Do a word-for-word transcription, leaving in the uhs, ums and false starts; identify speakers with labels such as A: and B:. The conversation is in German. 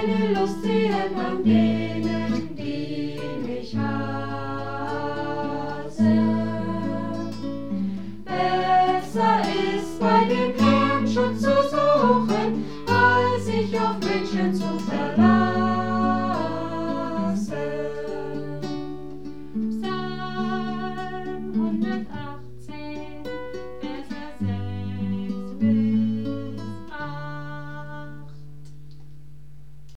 A: keine Lust sehen an denen, die mich hassen. Besser ist bei dem Herrn Schutz zu suchen, als sich auf Menschen zu verlassen.